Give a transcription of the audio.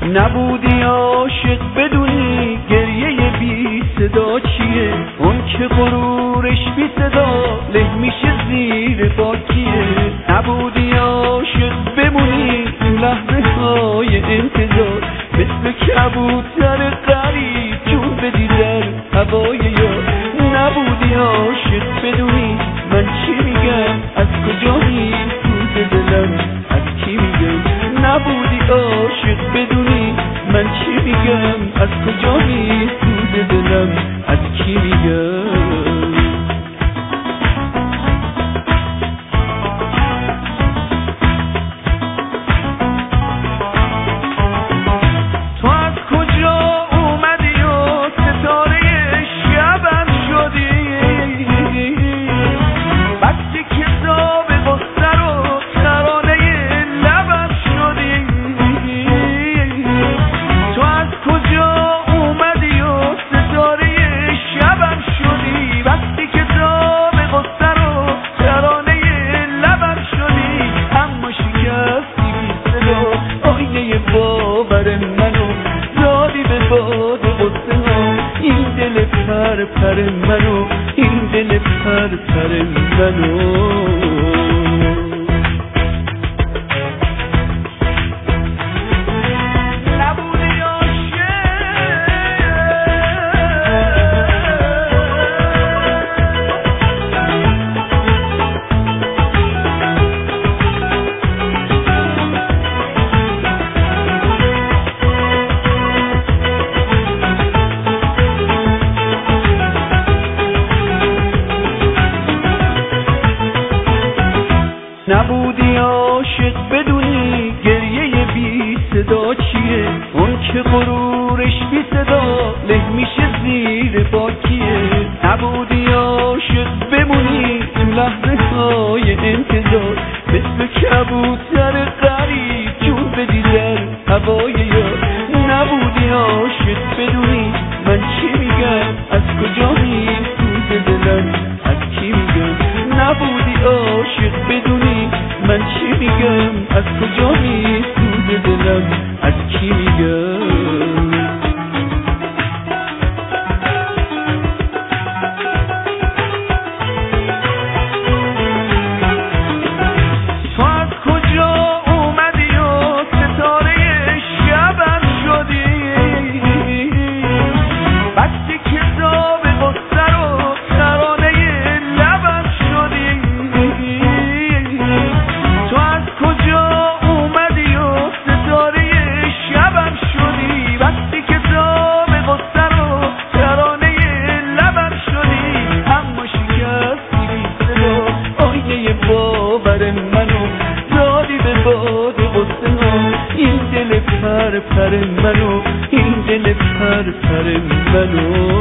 نبودی عاشق بدونی گریه بی صدا چیه، اون که غرورش بی صدا له میشه زیر باکیه. نبودی عاشق بمونی تو لحظه های انتظار، مثل کبوتر غریب جون بدی در هوای یار. نبودی عاشق بدونی من چی میگم، از کجایی تو دلم از کی میگم. نبودی عاشق بدونی من چی میگم، از کجایی تو دلم از کی میگم. تو از کجا اومدی و ستاره شبم شدی، وقتی که تاب غصه رو ترانه لبم شدی. تو از کجا اومدی و ستاره شبم شدی، وقتی که تاب غصه رو ترانه لبم شدی. اما شکستی بی صدا آینه باور منو، دادی به باد غصه ها این دل پر پر منو، این دل پر پر منو. نبودی عاشق بدونی گریه بی صدا چیه، اون که غرورش بی صدا له میشه زیر باکیه. نبودی عاشق بمونی تو لحظه های انتظار، مثل کبوتر غریب جون بدی در هوای یار. نبودی عاشق بدونی من چی میگم، از کجایی تو دلم از کی میگم. نبودی عاشق بدونی من چی میگم، از کجایی تو دلم از کی میگم. تو از کجا اومدی و ستاره شبم شدی، وقتی که تاب غصه رو ترانه لبم شدی. تو از کجا اومدی و ستاره شبم شدی، وقتی که تاب غصه رو ترانه لبم شدی. اما شکستی بی صدا آینه باور منو، دادی به باد غصه ها این دل پر پر منو، این دل پر پر منو.